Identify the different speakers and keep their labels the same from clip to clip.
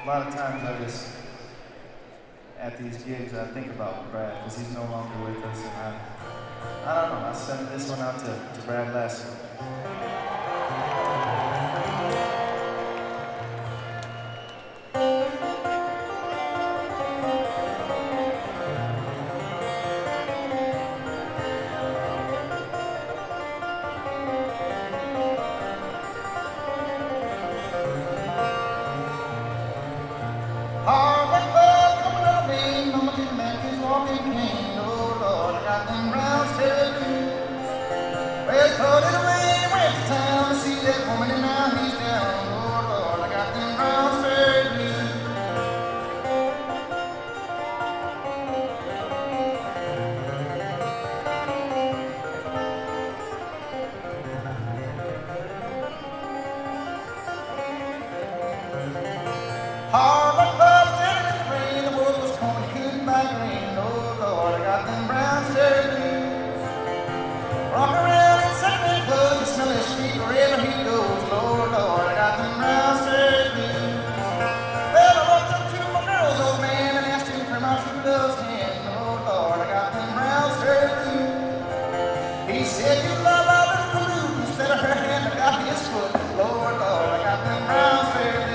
Speaker 1: A lot of times at these gigs, I think about Brad because he's no longer with us, and I don't know. I sent this one out to Brad Lasser.
Speaker 2: Thought it rain, went to town to see that woman, and now he's down. Oh Lord, I got them brown straight blues. Hard like love, standing in the rain, the world was corn, couldn't buy grain. Oh Lord, I got them brown straight blues. Rock around in Sunday clubs, the smell his feet wherever he goes. Lord, Lord, I got them brown straight blues. Well, I walked up to my girl's old man and asked him for my true love's hand. Oh Lord, I got them brown straight blues. He said, you love our little blue. Instead of her hand, I got his foot. Lord, Lord, I got them brown straight blues.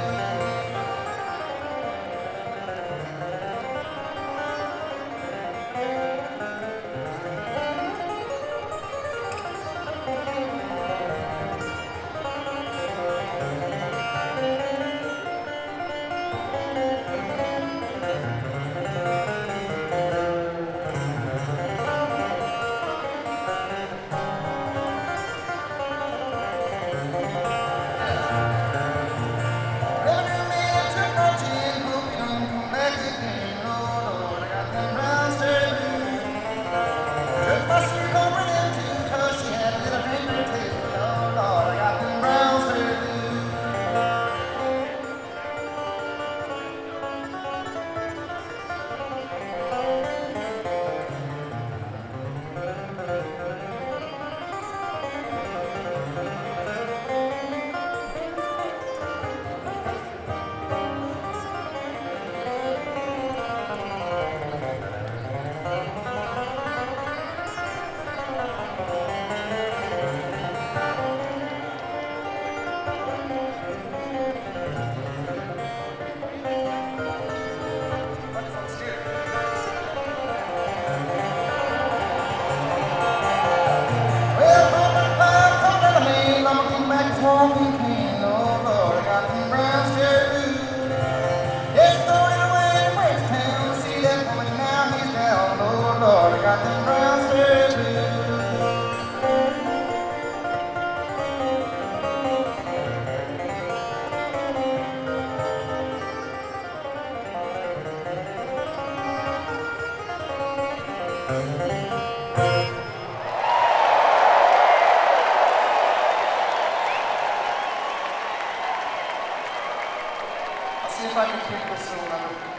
Speaker 2: Walking clean, oh Lord, I got them brown straight blues. Just throwing away and went to town to see that woman, now he's down. Oh Lord, I got them brown straight blues. See if I can pick this one up.